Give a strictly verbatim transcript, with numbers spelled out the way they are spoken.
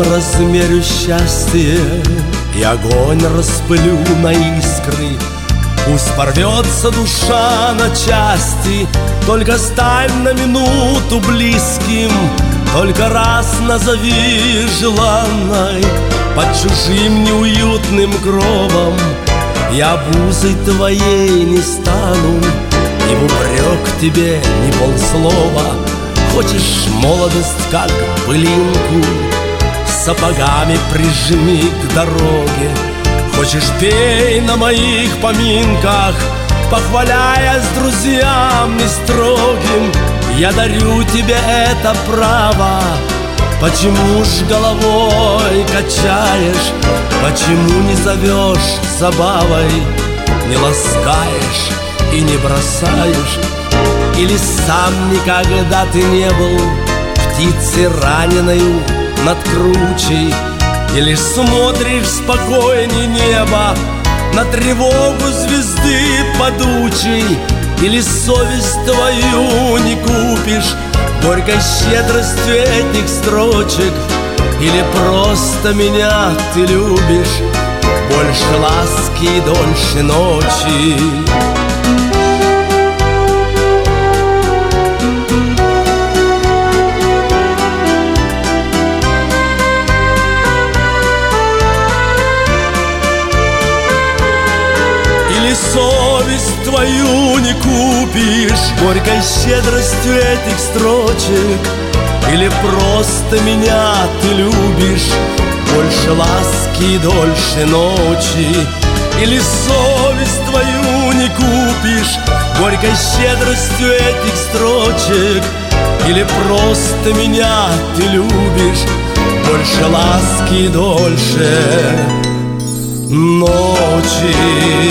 размерю счастье и огонь распылю на искры. Пусть порвется душа на части, только стань на минуту близким. Только раз назови желанной под чужим неуютным гробом. Я обузой твоей не стану, и в упрек тебе ни полслова. Хочешь молодость, как пылинку, сапогами прижми к дороге. Хочешь, пей на моих поминках, похваляясь друзьям не строгим. Я дарю тебе это право. Почему ж головой качаешь? Почему не зовешь забавой? Не ласкаешь и не бросаешь? Или сам никогда ты не был птицей раненой над кручей? И лишь смотришь спокойней неба на тревогу звезды падучей? Или совесть твою не купишь горькой щедростью этих строчек? Или просто меня ты любишь больше ласки и дольше ночи? Совесть твою не купишь горькой щедростью этих строчек? Или просто меня ты любишь больше ласки и дольше ночи? Или совесть твою не купишь горькой щедростью этих строчек? Или просто меня ты любишь больше ласки и дольше ночи?